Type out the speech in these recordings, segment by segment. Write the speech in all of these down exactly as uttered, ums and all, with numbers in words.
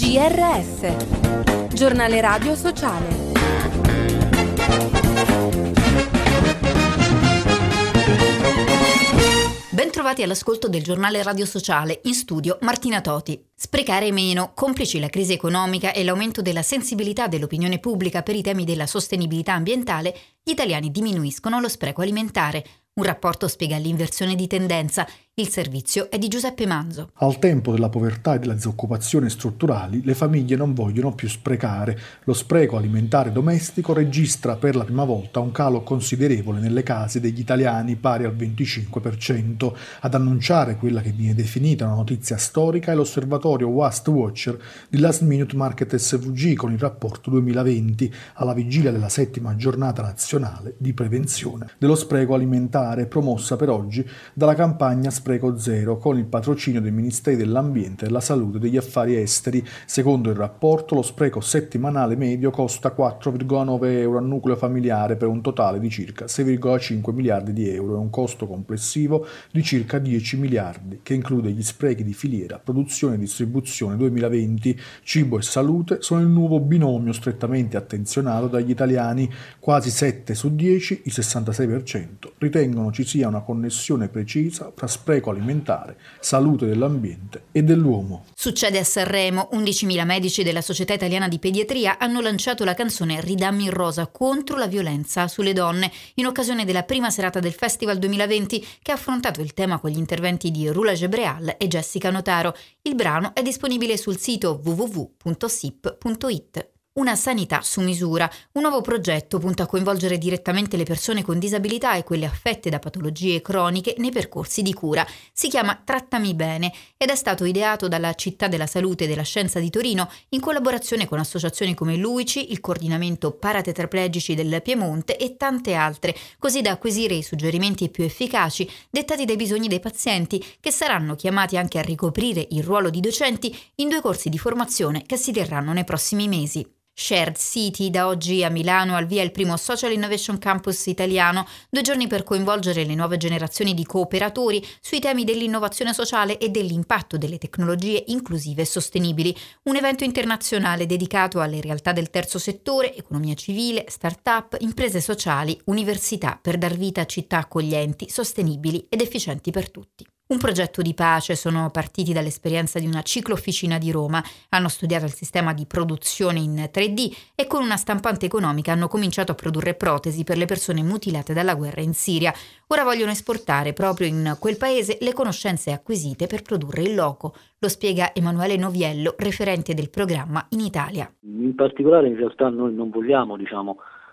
G R S, Giornale Radio Sociale. Bentrovati all'ascolto del Giornale Radio Sociale, in studio Martina Toti. Sprecare meno, complici la crisi economica e l'aumento della sensibilità dell'opinione pubblica per i temi della sostenibilità ambientale, gli italiani diminuiscono lo spreco alimentare. Un rapporto spiega l'inversione di tendenza. Il servizio è di Giuseppe Manzo. Al tempo della povertà e della disoccupazione strutturali, le famiglie non vogliono più sprecare. Lo spreco alimentare domestico registra per la prima volta un calo considerevole nelle case degli italiani, pari al venticinque per cento. Ad annunciare quella che viene definita una notizia storica è l'osservatorio Waste Watcher di Last Minute Market S V G con il rapporto duemilaventi, alla vigilia della settima giornata nazionale di prevenzione dello spreco alimentare, promossa per oggi dalla campagna Spreco Zero con il patrocinio dei Ministeri dell'Ambiente, della Salute e degli Affari Esteri. Secondo il rapporto, lo spreco settimanale medio costa quattro virgola nove euro al nucleo familiare per un totale di circa sei virgola cinque miliardi di euro e un costo complessivo di circa dieci miliardi, che include gli sprechi di filiera, produzione e distribuzione. Duemilaventi. Cibo e salute sono il nuovo binomio strettamente attenzionato dagli italiani. Quasi sette su dieci, il sessantasei per cento, ritengono ci sia una connessione precisa tra spreco alimentare, salute dell'ambiente e dell'uomo. Succede a Sanremo. undicimila medici della Società Italiana di Pediatria hanno lanciato la canzone Ridammi il rosa contro la violenza sulle donne in occasione della prima serata del Festival duemilaventi, che ha affrontato il tema con gli interventi di Rula Gebreal e Jessica Notaro. Il brano è disponibile sul sito w w w punto s i p punto i t. Una sanità su misura. Un nuovo progetto punta a coinvolgere direttamente le persone con disabilità e quelle affette da patologie croniche nei percorsi di cura. Si chiama Trattami Bene ed è stato ideato dalla Città della Salute e della Scienza di Torino in collaborazione con associazioni come l'U I C I, il Coordinamento Paratetraplegici del Piemonte e tante altre, così da acquisire i suggerimenti più efficaci dettati dai bisogni dei pazienti, che saranno chiamati anche a ricoprire il ruolo di docenti in due corsi di formazione che si terranno nei prossimi mesi. Shared City, da oggi a Milano al via il primo Social Innovation Campus italiano, due giorni per coinvolgere le nuove generazioni di cooperatori sui temi dell'innovazione sociale e dell'impatto delle tecnologie inclusive e sostenibili. Un evento internazionale dedicato alle realtà del terzo settore, economia civile, start-up, imprese sociali, università, per dar vita a città accoglienti, sostenibili ed efficienti per tutti. Un progetto di pace. Sono partiti dall'esperienza di una ciclo-officina di Roma, hanno studiato il sistema di produzione in tre D e con una stampante economica hanno cominciato a produrre protesi per le persone mutilate dalla guerra in Siria. Ora vogliono esportare proprio in quel paese le conoscenze acquisite per produrre il loco. Lo spiega Emanuele Noviello, referente del programma in Italia. In particolare in realtà noi non vogliamo, diciamo,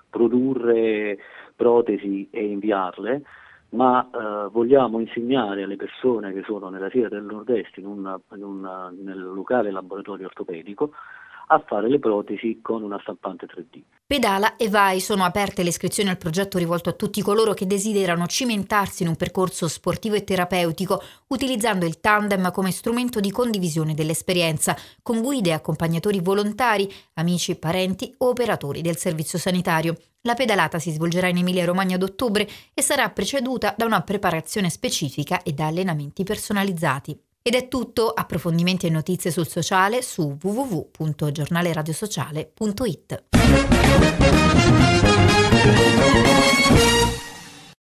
produrre protesi e inviarle, ma eh, vogliamo insegnare alle persone che sono nella Sierra del Nord-Est, in un, in un, nel locale laboratorio ortopedico, a fare le protesi con una stampante tre D. Pedala e Vai. Sono aperte le iscrizioni al progetto rivolto a tutti coloro che desiderano cimentarsi in un percorso sportivo e terapeutico, utilizzando il tandem come strumento di condivisione dell'esperienza, con guide e accompagnatori volontari, amici, parenti o operatori del servizio sanitario. La pedalata si svolgerà in Emilia-Romagna ad ottobre e sarà preceduta da una preparazione specifica e da allenamenti personalizzati. Ed è tutto. Approfondimenti e notizie sul sociale su w w w punto giornale radio sociale punto i t.